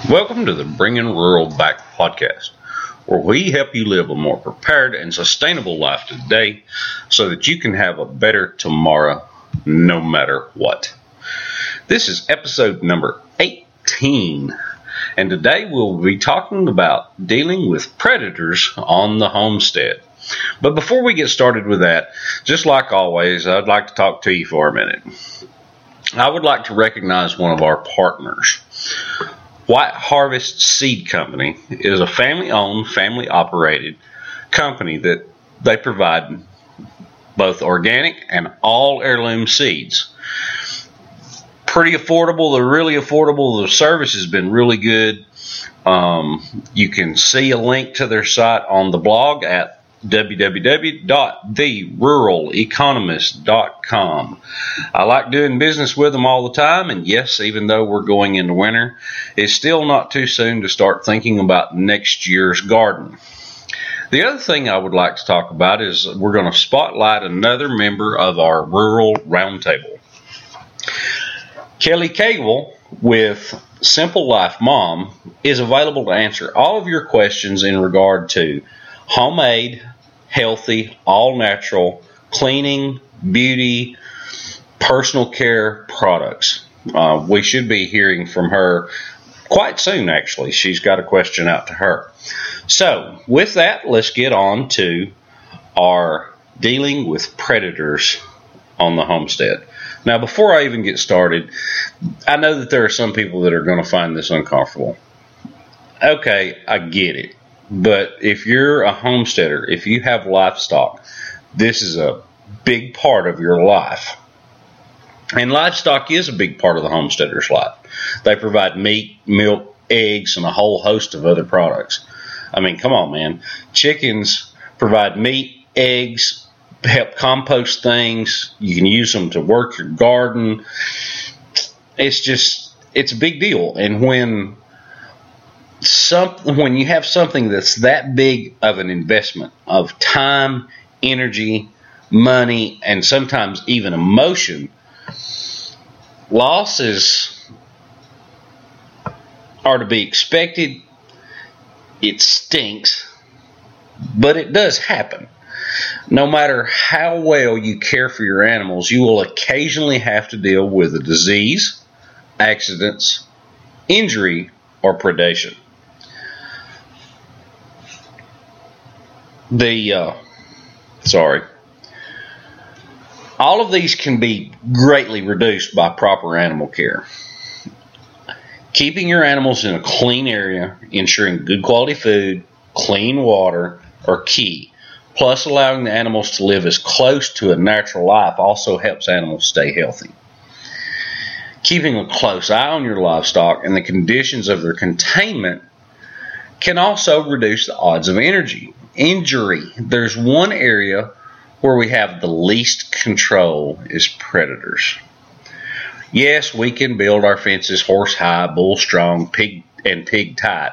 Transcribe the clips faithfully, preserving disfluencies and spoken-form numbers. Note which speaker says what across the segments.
Speaker 1: Welcome to the Bringing Rural Back podcast, where we help you live a more prepared and sustainable life today so that you can have a better tomorrow no matter what. This is episode number eighteen, and today we'll be talking about dealing with predators on the homestead. But before we get started with that, just like always, I'd like to talk to you for a minute. I would like to recognize one of our partners. White Harvest Seed Company is a family-owned, family-operated company that they provide both organic and all heirloom seeds. Pretty affordable. They're really affordable. The service has been really good. Um, you can see a link to their site on the blog at w w w dot the rural economist dot com. I like doing business with them all the time, and yes, even though we're going into winter, it's still not too soon to start thinking about next year's garden. The other thing I would like to talk about is we're going to spotlight another member of our Rural Roundtable. Kelly Cagle with Simple Life Mom is available to answer all of your questions in regard to homemade, healthy, all-natural cleaning, beauty, personal care products. Uh, we should be hearing from her quite soon, actually. She's got a question out to her. So, with that, let's get on to our dealing with predators on the homestead. Now, before I even get started, I know that there are some people that are going to find this uncomfortable. Okay, I get it. But if you're a homesteader, if you have livestock, this is a big part of your life. And livestock is a big part of the homesteader's life. They provide meat, milk, eggs, and a whole host of other products. I mean, come on, man. Chickens provide meat, eggs, help compost things. You can use them to work your garden. It's just, it's a big deal. And when Something, when you have something that's that big of an investment of time, energy, money, and sometimes even emotion, losses are to be expected. It stinks, but it does happen. No matter how well you care for your animals, you will occasionally have to deal with a disease, accidents, injury, or predation. The, uh, sorry, all of these can be greatly reduced by proper animal care. Keeping your animals in a clean area, ensuring good quality food, clean water are key. Plus, allowing the animals to live as close to a natural life also helps animals stay healthy. Keeping a close eye on your livestock and the conditions of their containment can also reduce the odds of energy. Injury. There's one area where we have the least control is predators. Yes, we can build our fences horse high, bull strong, pig and pig tight.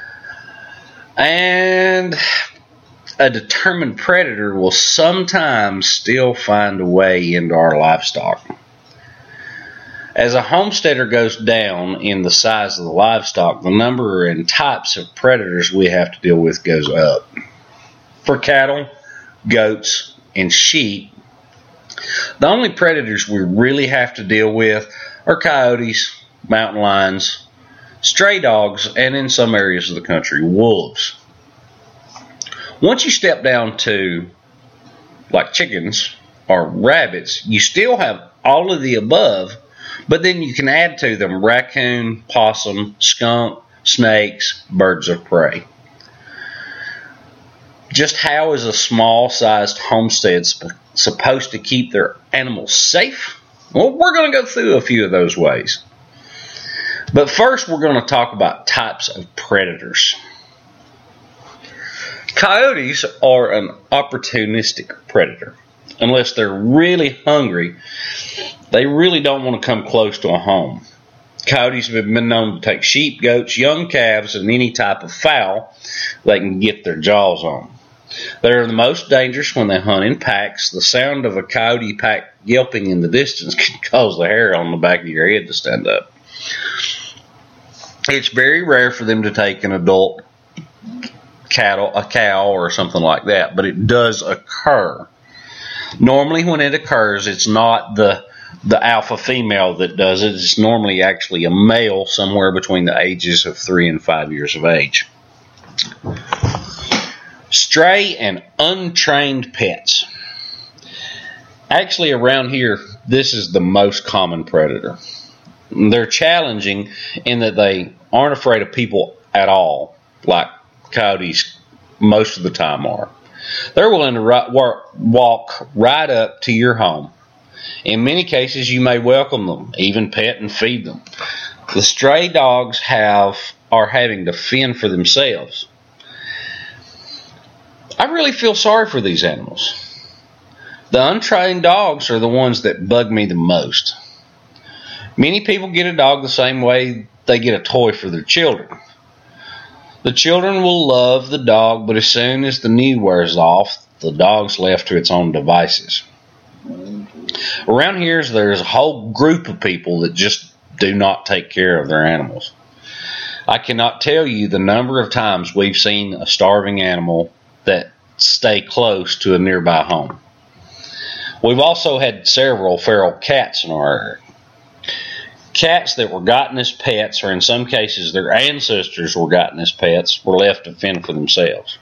Speaker 1: And a determined predator will sometimes still find a way into our livestock. As a homesteader goes down in the size of the livestock, the number and types of predators we have to deal with goes up. For cattle, goats, and sheep, the only predators we really have to deal with are coyotes, mountain lions, stray dogs, and in some areas of the country, wolves. Once you step down to like chickens or rabbits, you still have all of the above, but then you can add to them raccoon, possum, skunk, snakes, birds of prey. Just how is a small-sized homestead sp- supposed to keep their animals safe? Well, we're going to go through a few of those ways. But first, we're going to talk about types of predators. Coyotes are an opportunistic predator. Unless they're really hungry, they really don't want to come close to a home. Coyotes have been known to take sheep, goats, young calves, and any type of fowl they can get their jaws on. They are the most dangerous when they hunt in packs. The sound of a coyote pack yelping in the distance can cause the hair on the back of your head to stand up. It's very rare for them to take an adult cattle, a cow or something like that, but it does occur. Normally when it occurs, it's not the the alpha female that does it. It's normally actually a male somewhere between the ages of three and five years of age. Stray and untrained pets. Actually, around here, this is the most common predator. They're challenging in that they aren't afraid of people at all, like coyotes most of the time are. They're willing to walk right up to your home. In many cases, you may welcome them, even pet and feed them. The stray dogs have are having to fend for themselves. I really feel sorry for these animals. The untrained dogs are the ones that bug me the most. Many people get a dog the same way they get a toy for their children. The children will love the dog, but as soon as the need wears off, the dog's left to its own devices. Around here, there's a whole group of people that just do not take care of their animals. I cannot tell you the number of times we've seen a starving animal that stay close to a nearby home. We've also had several feral cats in our area. Cats that were gotten as pets, or in some cases their ancestors were gotten as pets, were left to fend for themselves.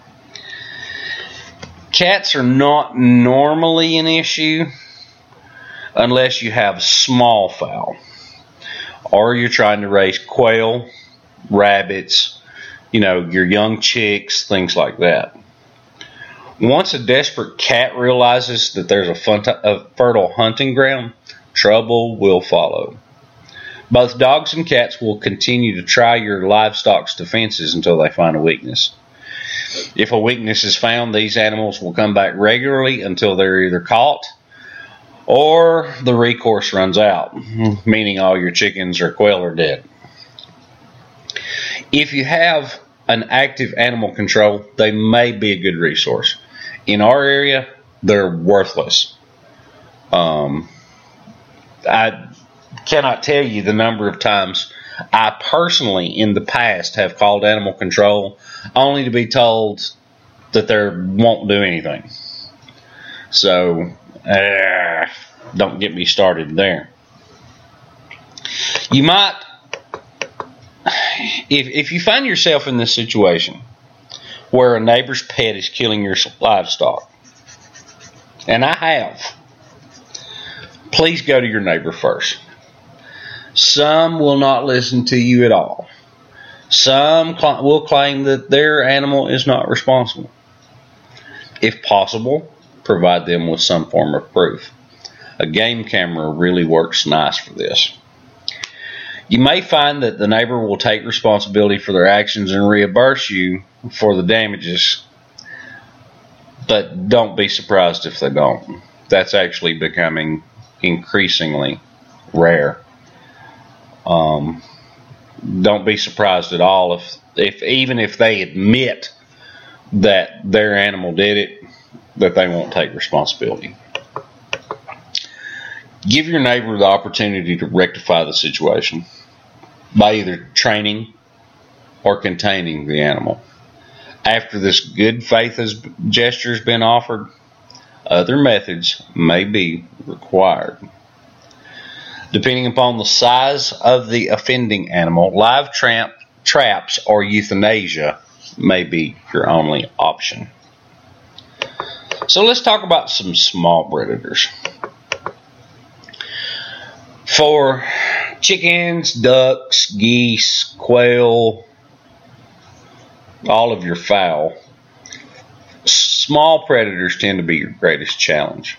Speaker 1: Cats are not normally an issue unless you have small fowl, or you're trying to raise quail, rabbits, you know, your young chicks, things like that. Once a desperate cat realizes that there's a, fun a fertile hunting ground, trouble will follow. Both dogs and cats will continue to try your livestock's defenses until they find a weakness. If a weakness is found, these animals will come back regularly until they're either caught or the recourse runs out, meaning all your chickens or quail are dead. If you have an active animal control, they may be a good resource. In our area, they're worthless. Um, I cannot tell you the number of times I personally in the past have called animal control only to be told that they won't do anything. So uh, don't get me started there. You might, if, if you find yourself in this situation where a neighbor's pet is killing your livestock, and I have, please go to your neighbor first. Some will not listen to you at all. Some cl- will claim that their animal is not responsible. If possible, provide them with some form of proof. A game camera really works nice for this. You may find that the neighbor will take responsibility for their actions and reimburse you for the damages, but don't be surprised if they don't. That's actually becoming increasingly rare. Um, don't be surprised at all if, if even if they admit that their animal did it, that they won't take responsibility. Give your neighbor the opportunity to rectify the situation by either training or containing the animal. After this good faith has, gesture has been offered, other methods may be required. Depending upon the size of the offending animal, live trap, traps or euthanasia may be your only option. So let's talk about some small predators. For chickens, ducks, geese, quail, all of your fowl, small predators tend to be your greatest challenge.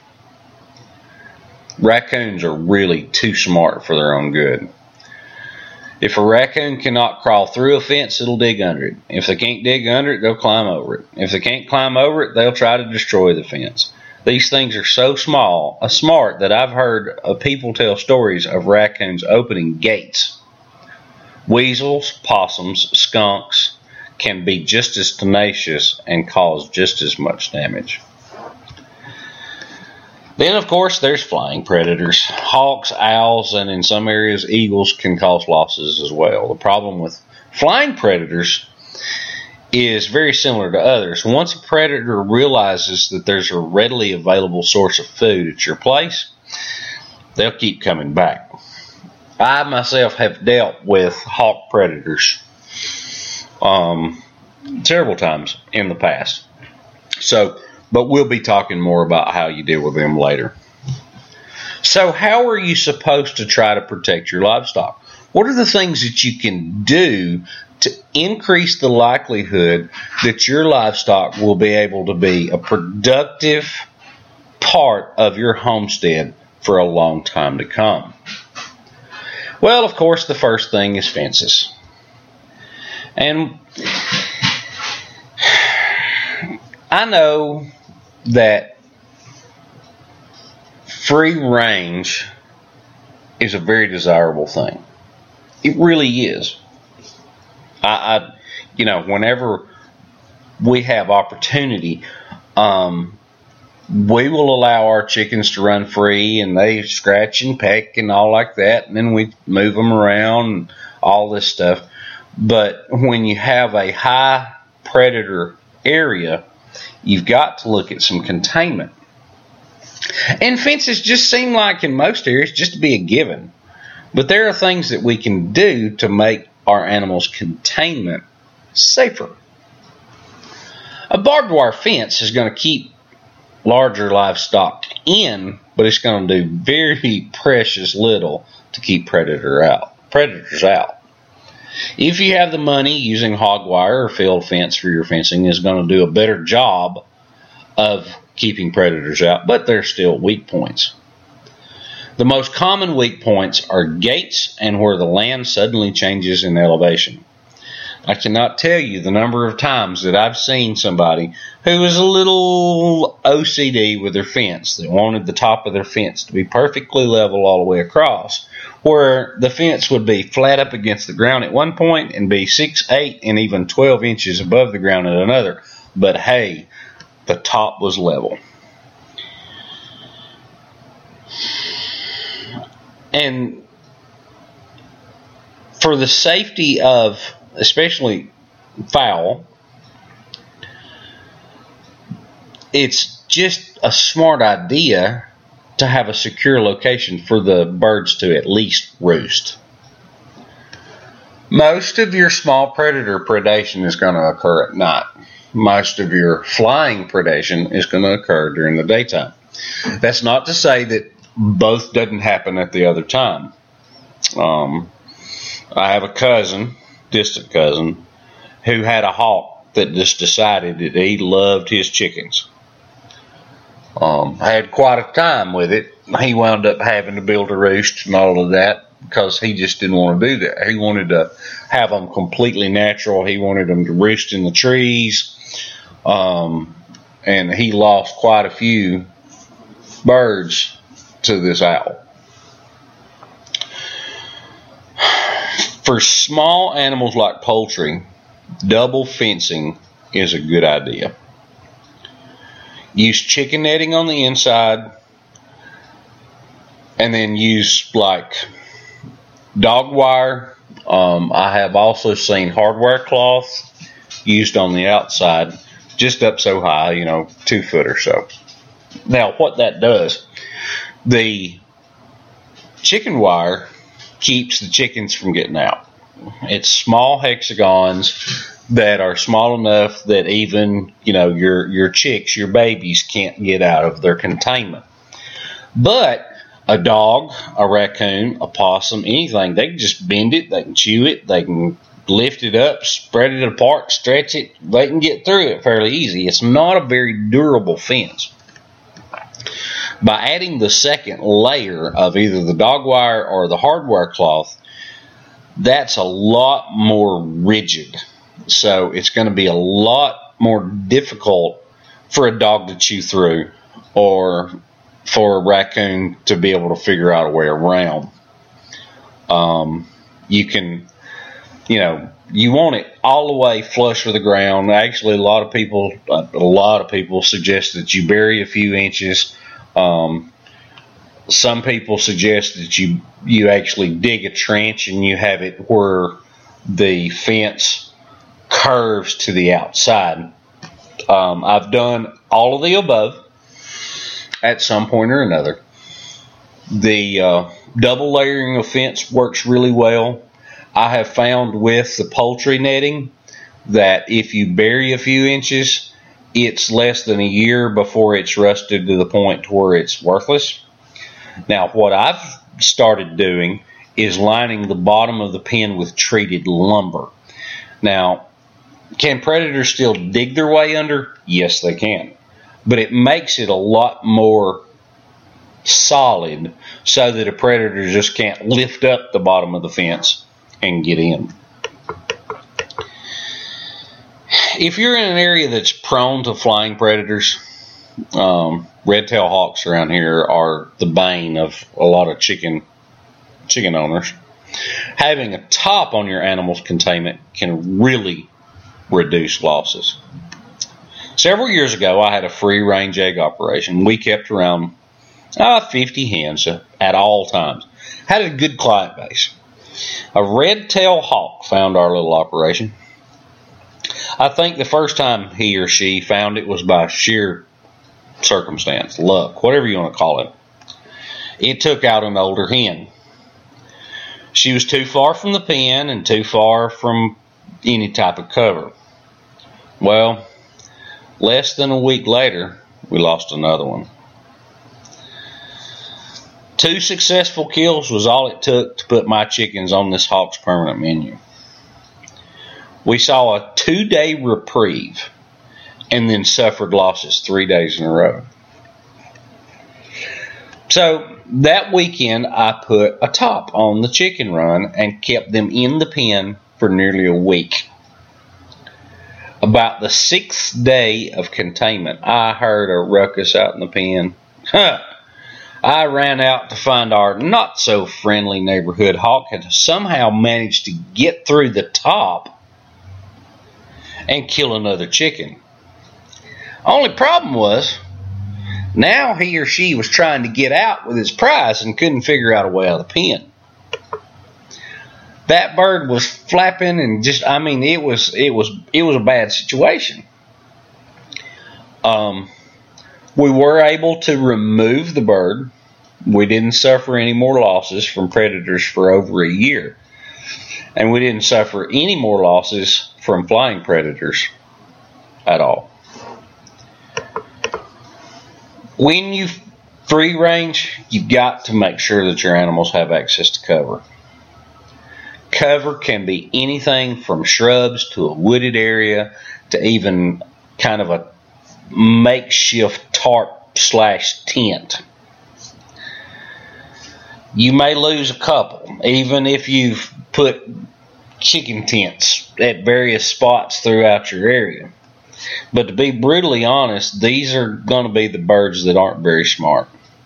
Speaker 1: Raccoons are really too smart for their own good. If a raccoon cannot crawl through a fence, it'll dig under it. If they can't dig under it, they'll climb over it. If they can't climb over it, they'll try to destroy the fence. These things are so small, uh, smart that I've heard of people tell stories of raccoons opening gates. Weasels, possums, skunks can be just as tenacious and cause just as much damage. Then, of course, there's flying predators. Hawks, owls, and in some areas, eagles can cause losses as well. The problem with flying predators is very similar to others. Once a predator realizes that there's a readily available source of food at your place, they'll keep coming back. I myself have dealt with hawk predators um, several times in the past. So, but we'll be talking more about how you deal with them later. So how are you supposed to try to protect your livestock? What are the things that you can do to increase the likelihood that your livestock will be able to be a productive part of your homestead for a long time to come? Well, of course, the first thing is fences. And I know that free range is a very desirable thing. It really is. I, I you know, whenever we have opportunity, um, we will allow our chickens to run free, and they scratch and peck and all like that, and then we move them around and all this stuff. But when you have a high predator area, you've got to look at some containment. And fences just seem like in most areas just to be a given. But there are things that we can do to make our animals' containment safer. A barbed wire fence is going to keep larger livestock in, but it's going to do very precious little to keep predator out, predators out. If you have the money, using hog wire or field fence for your fencing is going to do a better job of keeping predators out, but there's still weak points. The most common weak points are gates and where the land suddenly changes in elevation. I cannot tell you the number of times that I've seen somebody who was a little O C D with their fence, that wanted the top of their fence to be perfectly level all the way across, where the fence would be flat up against the ground at one point and be six, eight, and even twelve inches above the ground at another. But hey, the top was level. And for the safety of especially fowl, it's just a smart idea to have a secure location for the birds to at least roost. Most of your small predator predation is going to occur at night. Most of your flying predation is going to occur during the daytime. That's not to say that both doesn't happen at the other time. Um, I have a cousin, distant cousin, who had a hawk that just decided that he loved his chickens. Um, I had quite a time with it. He wound up having to build a roost and all of that because he just didn't want to do that. He wanted to have them completely natural. He wanted them to roost in the trees. Um, and he lost quite a few birds to this owl. For small animals like poultry, double fencing is a good idea. Use chicken netting on the inside, and then use like dog wire. Um, I have also seen hardware cloth used on the outside, just up so high, you know, two foot or so. Now, what that does, the chicken wire keeps the chickens from getting out. It's small hexagons that are small enough that even, you know, your your chicks, your babies can't get out of their containment. But a dog, a raccoon, a possum, anything, they can just bend it, they can chew it, they can lift it up, spread it apart, stretch it, they can get through it fairly easy. It's not a very durable fence. By adding the second layer of either the dog wire or the hardware cloth, that's a lot more rigid. So it's going to be a lot more difficult for a dog to chew through or for a raccoon to be able to figure out a way around. Um, you can, you know, you want it all the way flush with the ground. Actually, a lot of people, a lot of people suggest that you bury a few inches Um, some people suggest that you you actually dig a trench and you have it where the fence curves to the outside. Um, I've done all of the above at some point or another. The uh, double layering of fence works really well. I have found with the poultry netting that if you bury a few inches, it's less than a year before it's rusted to the point where it's worthless. Now, what I've started doing is lining the bottom of the pen with treated lumber. Now, can predators still dig their way under? Yes, they can. But it makes it a lot more solid so that a predator just can't lift up the bottom of the fence and get in. If you're in an area that's prone to flying predators, um, red-tailed hawks around here are the bane of a lot of chicken chicken owners. Having a top on your animal's containment can really reduce losses. Several years ago, I had a free-range egg operation. We kept around uh, fifty hens at all times. Had a good client base. A red-tailed hawk found our little operation. I think the first time he or she found it was by sheer circumstance, luck, whatever you want to call it. It took out an older hen. She was too far from the pen and too far from any type of cover. Well, less than a week later, we lost another one. Two successful kills was all it took to put my chickens on this hawk's permanent menu. We saw a two-day reprieve and then suffered losses three days in a row. So that weekend, I put a top on the chicken run and kept them in the pen for nearly a week. About the sixth day of containment, I heard a ruckus out in the pen. Huh. I ran out to find our not-so-friendly neighborhood hawk had somehow managed to get through the top and kill another chicken. Only problem was, now he or she was trying to get out with his prize and couldn't figure out a way out of the pen. That bird was flapping and just, I mean, it was it was it was a bad situation. Um, we were able to remove the bird. We didn't suffer any more losses from predators for over a year. And we didn't suffer any more losses from flying predators at all. When you free range, you've got to make sure that your animals have access to cover. Cover can be anything from shrubs to a wooded area to even kind of a makeshift tarp slash tent. You may lose a couple, even if you've put chicken tents at various spots throughout your area. But to be brutally honest, these are going to be the birds that aren't very smart.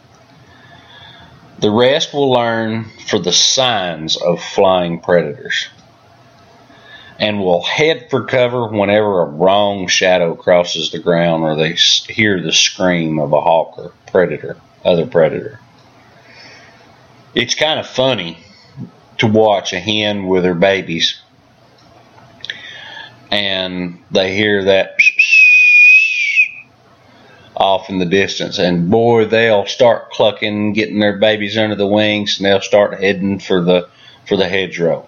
Speaker 1: The rest will learn for the signs of flying predators and will head for cover whenever a wrong shadow crosses the ground or they hear the scream of a hawk or predator, other predator. It's kind of funny to watch a hen with her babies and they hear that off in the distance, and boy, they'll start clucking, getting their babies under the wings, and they'll start heading for the for the hedgerow.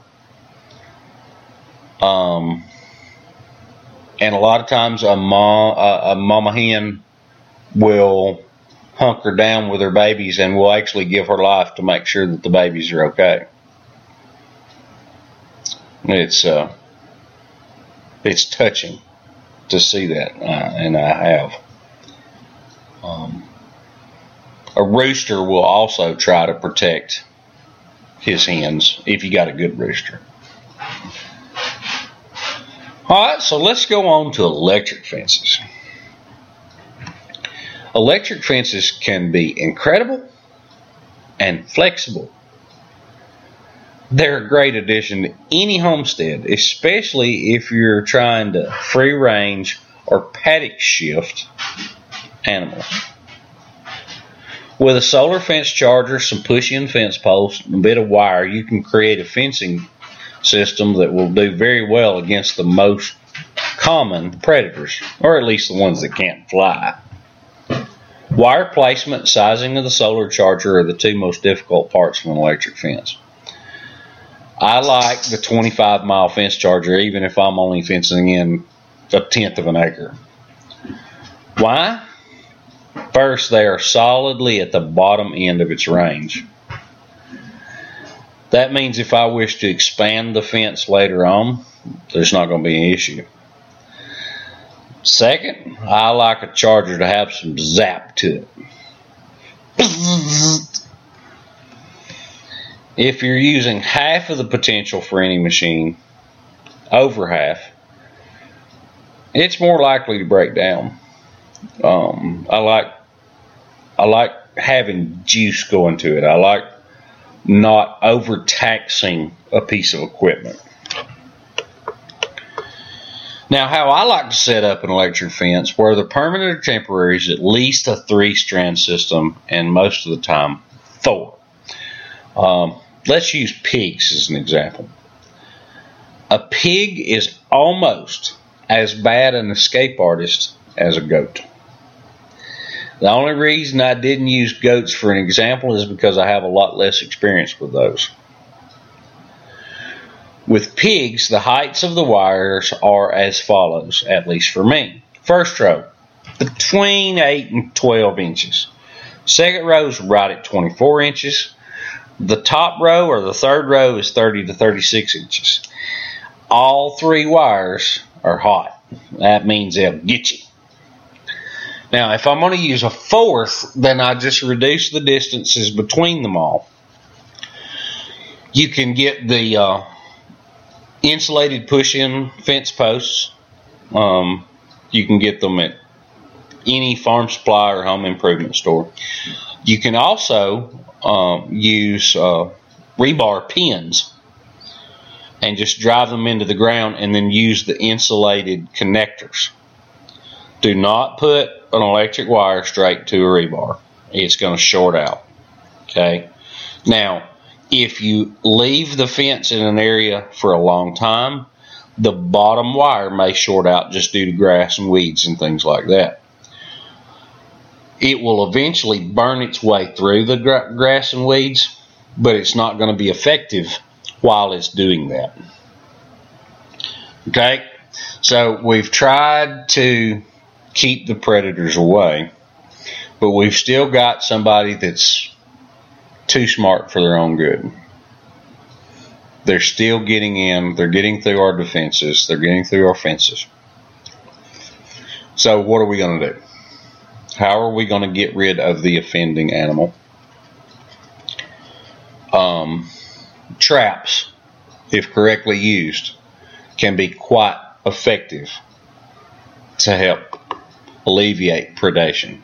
Speaker 1: Um, and a lot of times a mom, a, a mama hen will hunker down with her babies and will actually give her life to make sure that the babies are okay. It's uh, it's touching to see that, uh, and I have. Um, a rooster will also try to protect his hens if you got a good rooster. Alright, so let's go on to electric fences. Electric fences can be incredible and flexible. They're a great addition to any homestead, especially if you're trying to free range or paddock shift animals. With a solar fence charger, some push-in fence posts, and a bit of wire, you can create a fencing system that will do very well against the most common predators, or at least the ones that can't fly. Wire placement and sizing of the solar charger are the two most difficult parts of an electric fence. I like the twenty-five mile fence charger even if I'm only fencing in a tenth of an acre. Why? First, they are solidly at the bottom end of its range. That means if I wish to expand the fence later on, there's not going to be an issue. Second, I like a charger to have some zap to it. If you're using half of the potential for any machine, over half, it's more likely to break down. Um, I like I like having juice going to it. I like not overtaxing a piece of equipment. Now, how I like to set up an electric fence, whether permanent or temporary, is at least a three-strand system, and most of the time, four. Um, let's use pigs as an example. A pig is almost as bad an escape artist as a goat. The only reason I didn't use goats for an example is because I have a lot less experience with those. With pigs, the heights of the wires are as follows, at least for me. First row, between eight and twelve inches. Second row is right at twenty-four inches. The top row, or the third row, is thirty to thirty-six inches. All three wires are hot. That means they'll get you. Now, if I'm going to use a fourth, then I just reduce the distances between them all. You can get the uh, insulated push-in fence posts. Um, you can get them at any farm supply or home improvement store. You can also uh, use uh, rebar pins and just drive them into the ground and then use the insulated connectors. Do not put an electric wire straight to a rebar. It's going to short out. Okay. Now, if you leave the fence in an area for a long time, the bottom wire may short out just due to grass and weeds and things like that. It will eventually burn its way through the gra- grass and weeds, but it's not going to be effective while it's doing that. Okay. So we've tried to keep the predators away, but we've still got somebody that's too smart for their own good. They're still getting in, they're getting through our defenses, they're getting through our fences. So what are we going to do? How are we going to get rid of the offending animal? Um, traps, if correctly used, can be quite effective to help alleviate predation.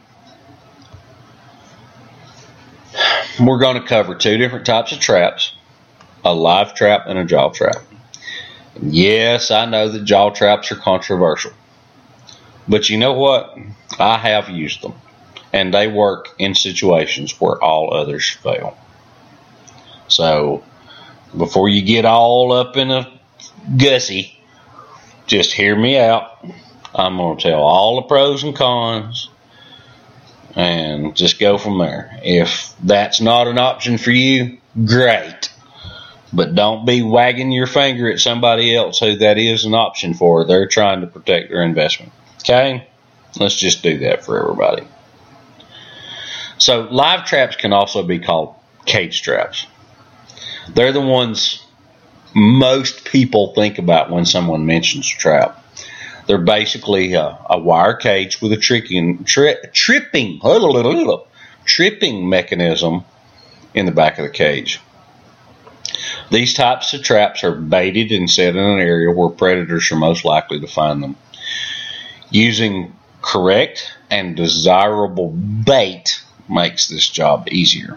Speaker 1: We're going to cover two different types of traps, a live trap and a jaw trap. Yes, I know that jaw traps are controversial, but you know what? I have used them, and they work in situations where all others fail. So before you get all up in a gussy, just hear me out. I'm going to tell all the pros and cons and just go from there. If that's not an option for you, great. But don't be wagging your finger at somebody else who that is an option for. They're trying to protect their investment. Okay? Let's just do that for everybody. So live traps can also be called cage traps. They're the ones most people think about when someone mentions a trap. They're basically a, a wire cage with a tricking, tri- tripping, tripping mechanism in the back of the cage. These types of traps are baited and set in an area where predators are most likely to find them. Using correct and desirable bait makes this job easier.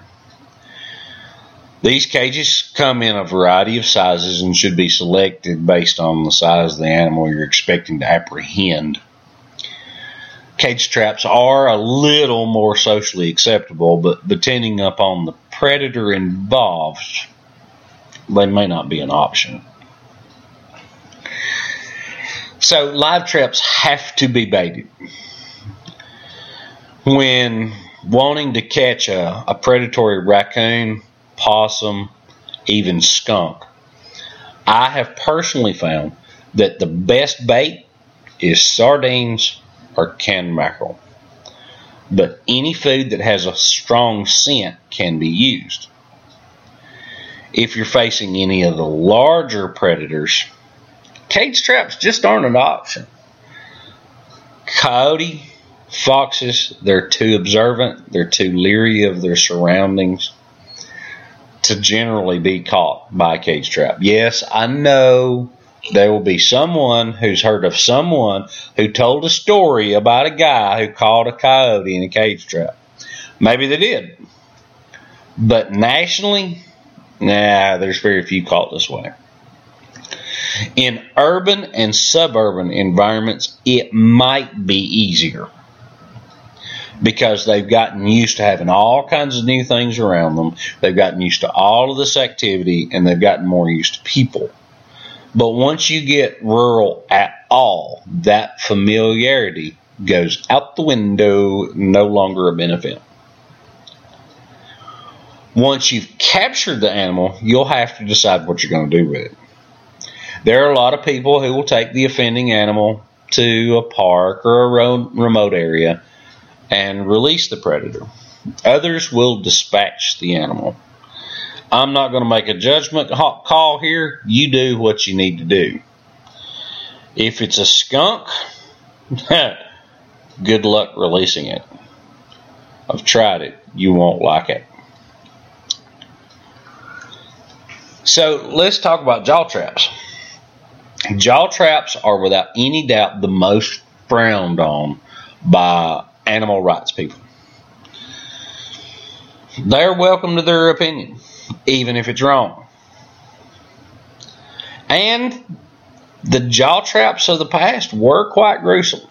Speaker 1: These cages come in a variety of sizes and should be selected based on the size of the animal you're expecting to apprehend. cage traps are a little more socially acceptable, but depending upon the predator involved, they may not be an option. So live traps have to be baited. When wanting to catch a, a predatory raccoon, possum, even skunk, I have personally found that the best bait is sardines or canned mackerel. But any food that has a strong scent can be used. If you're facing any of the larger predators, cage traps just aren't an option. Coyote, foxes, they're too observant, they're too leery of their surroundings to generally be caught by a cage trap. Yes, I know there will be someone who's heard of someone who told a story about a guy who caught a coyote in a cage trap. Maybe they did. But nationally, nah, there's very few caught this way. In urban and suburban environments, it might be easier because they've gotten used to having all kinds of new things around them. They've gotten used to all of this activity, and they've gotten more used to people. But once you get rural at all, that familiarity goes out the window, no longer a benefit. Once you've captured the animal, you'll have to decide what you're going to do with it. There are a lot of people who will take the offending animal to a park or a remote area and release the predator. Others will dispatch the animal. I'm not going to make a judgment call here. You do what you need to do. If it's a skunk, good luck releasing it. I've tried it. You won't like it. So let's talk about jaw traps. Jaw traps are without any doubt the most frowned on by animal rights people. They're welcome to their opinion, even if it's wrong. And the jaw traps of the past were quite gruesome.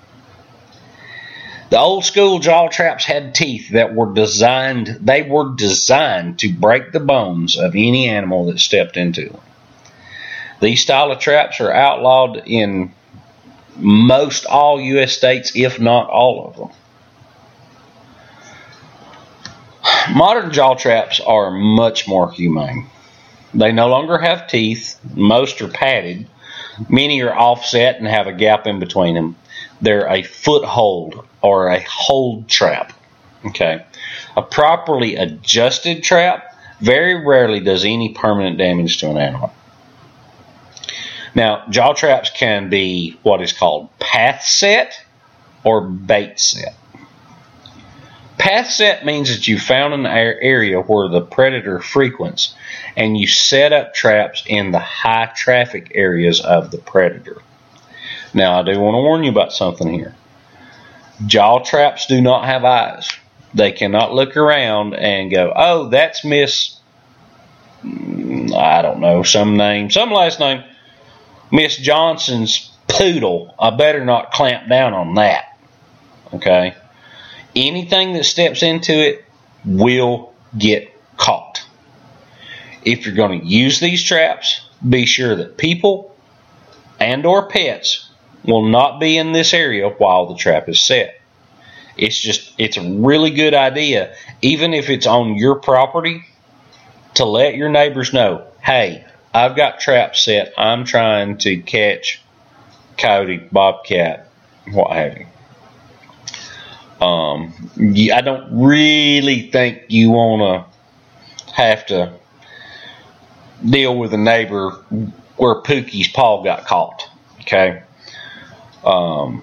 Speaker 1: The old school jaw traps had teeth that were designed, they were designed to break the bones of any animal that stepped into them. These style of traps are outlawed in most all U S states, if not all of them. Modern jaw traps are much more humane. They no longer have teeth. Most are padded. Many are offset and have a gap in between them. They're a foothold or a hold trap. Okay. A properly adjusted trap very rarely does any permanent damage to an animal. Now, jaw traps can be what is called path set or bait set. Path set means that you found an area where the predator frequents and you set up traps in the high traffic areas of the predator. Now, I do want to warn you about something here. Jaw traps do not have eyes. They cannot look around and go, oh, that's Miss, I don't know, some name, some last name, Miss Johnson's poodle. I better not clamp down on that. Okay? Anything that steps into it will get caught. If you're going to use these traps, be sure that people and or pets will not be in this area while the trap is set. It's just, it's a really good idea, even if it's on your property, to let your neighbors know, hey, I've got traps set. I'm trying to catch coyote, bobcat, what have you. Um, I don't really think you want to have to deal with a neighbor where Pookie's paw got caught. Okay. Um,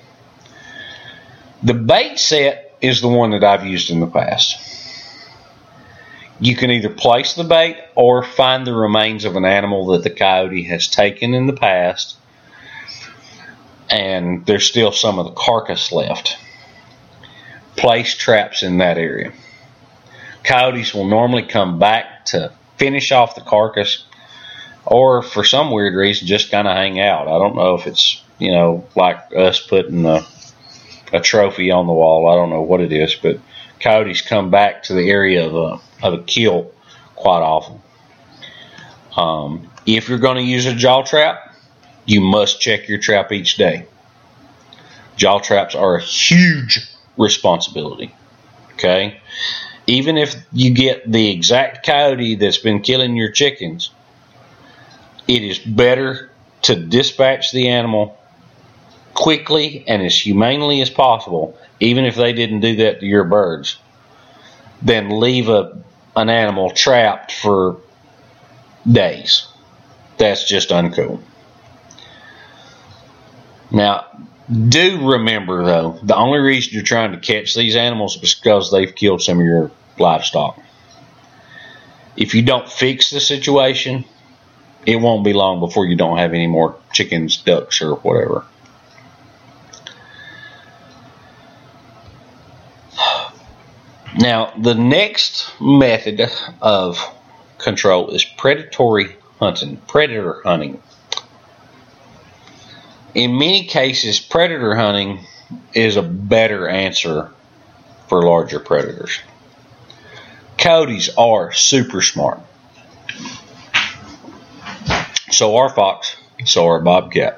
Speaker 1: the bait set is the one that I've used in the past. You can either place the bait or find the remains of an animal that the coyote has taken in the past, and there's still some of the carcass left. Place traps in that area. Coyotes will normally come back to finish off the carcass, or for some weird reason just kind of hang out. I don't know if it's, you know, like us putting a a trophy on the wall. I don't know what it is, but coyotes come back to the area of a, of a kill quite often. Um, if you're going to use a jaw trap, you must check your trap each day. Jaw traps are a huge responsibility. Okay? Even if you get the exact coyote that's been killing your chickens, it is better to dispatch the animal quickly and as humanely as possible, even if they didn't do that to your birds, than leave a, an animal trapped for days. That's just uncool. Now, do remember, though, the only reason you're trying to catch these animals is because they've killed some of your livestock. If you don't fix the situation, it won't be long before you don't have any more chickens, ducks, or whatever. Now, the next method of control is predatory hunting, predator hunting. In many cases, predator hunting is a better answer for larger predators. Coyotes are super smart. So are fox, so are bobcat.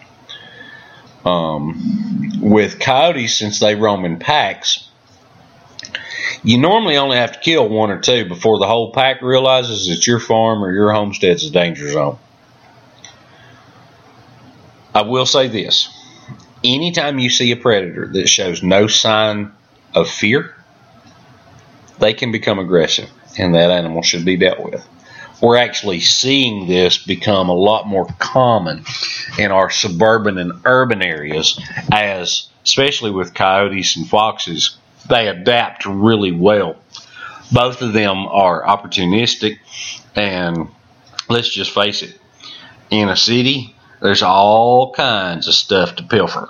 Speaker 1: Um, with coyotes, since they roam in packs, you normally only have to kill one or two before the whole pack realizes that your farm or your homestead's a danger zone. I will say this. Anytime you see a predator that shows no sign of fear, they can become aggressive, and that animal should be dealt with. We're actually seeing this become a lot more common in our suburban and urban areas, as, especially with coyotes and foxes, they adapt really well. Both of them are opportunistic, and let's just face it, in a city, there's all kinds of stuff to pilfer.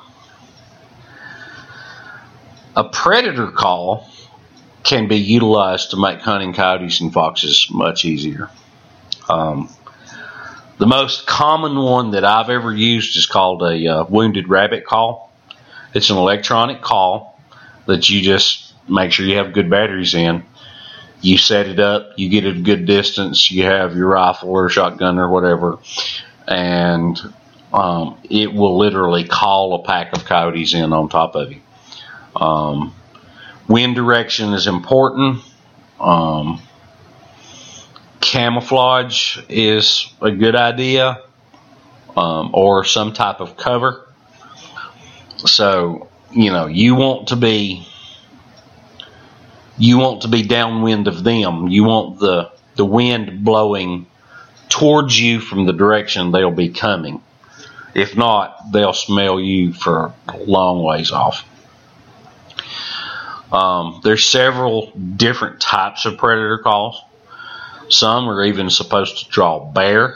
Speaker 1: A predator call can be utilized to make hunting coyotes and foxes much easier. Um, the most common one that I've ever used is called a uh, wounded rabbit call. It's an electronic call that you just make sure you have good batteries in. You set it up, you get it a good distance, you have your rifle or shotgun or whatever, and um, it will literally call a pack of coyotes in on top of you. Um, wind direction is important. Um, camouflage is a good idea, um, or some type of cover. So, you know, you want to be you want to be downwind of them. You want the the wind blowing towards you from the direction they'll be coming. If not, they'll smell you for a long ways off. Um, there's several different types of predator calls. Some are even supposed to draw bear.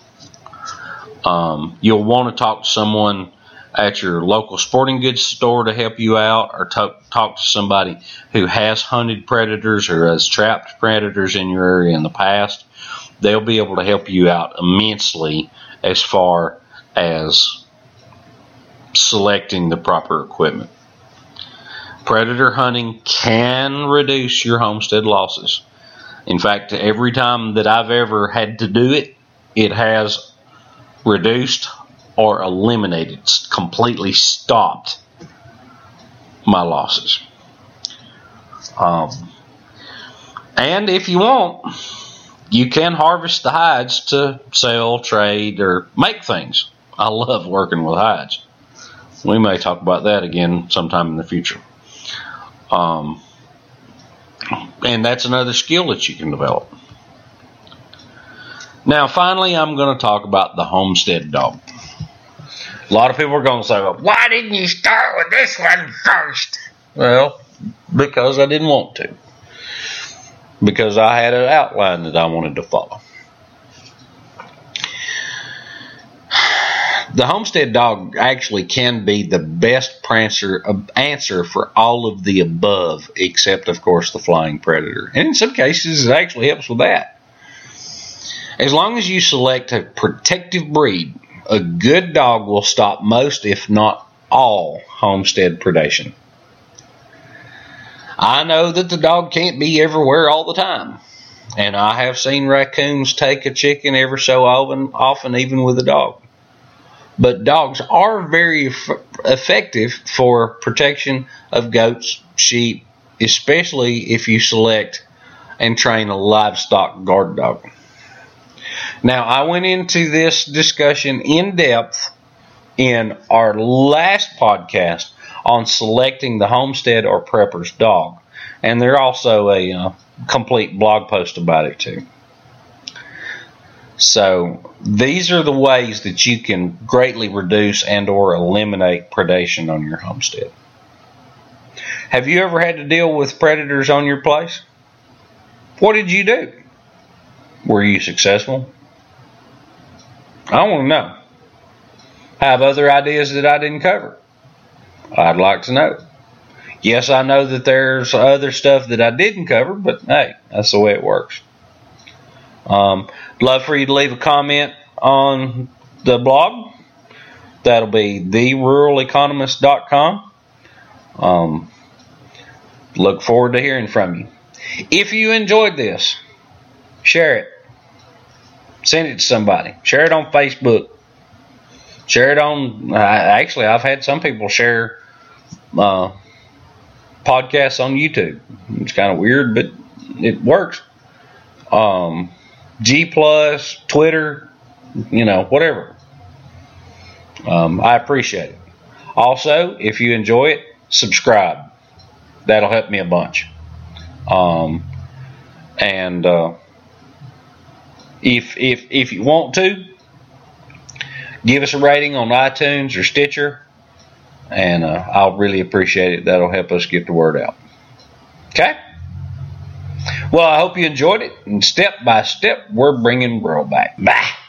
Speaker 1: Um, you'll want to talk to someone at your local sporting goods store to help you out, or talk, talk to somebody who has hunted predators or has trapped predators in your area in the past. They'll be able to help you out immensely as far as selecting the proper equipment. Predator hunting can reduce your homestead losses. In fact, every time that I've ever had to do it, it has reduced or eliminated, completely stopped my losses. Um, and if you want, you can harvest the hides to sell, trade, or make things. I love working with hides. We may talk about that again sometime in the future. Um, and that's another skill that you can develop. Now, finally, I'm going to talk about the homestead dog. A lot of people are going to say, well, why didn't you start with this one first? Well, because I didn't want to. Because I had an outline that I wanted to follow. The homestead dog actually can be the best answer, answer for all of the above, except, of course, the flying predator. And in some cases, it actually helps with that. As long as you select a protective breed, a good dog will stop most, if not all homestead predation. I know that the dog can't be everywhere all the time, and I have seen raccoons take a chicken ever so often, often even with a dog. But dogs are very effective for protection of goats, sheep, especially if you select and train a livestock guard dog. Now, I went into this discussion in depth in our last podcast on selecting the homestead or prepper's dog, and there's also a uh, complete blog post about it too. So these are the ways that you can greatly reduce and or eliminate predation on your homestead. Have you ever had to deal with predators on your place? What did you do? Were you successful? I want to know. Have other ideas that I didn't cover? I'd like to know. Yes, I know that there's other stuff that I didn't cover, but hey, that's the way it works. Um, love for you to leave a comment on the blog. That'll be the rural economist dot com. Um, look forward to hearing from you. If you enjoyed this, share it. Send it to somebody. Share it on Facebook. Share it on... Uh, actually, I've had some people share uh, podcasts on YouTube. It's kind of weird, but it works. Um, G plus, Twitter, you know, whatever. Um, I appreciate it. Also, if you enjoy it, subscribe. That'll help me a bunch. Um, and uh, if if if you want to, give us a rating on iTunes or Stitcher, and uh, I'll really appreciate it. That'll help us get the word out. Okay? Well, I hope you enjoyed it, and step by step, we're bringing rural back. Bye.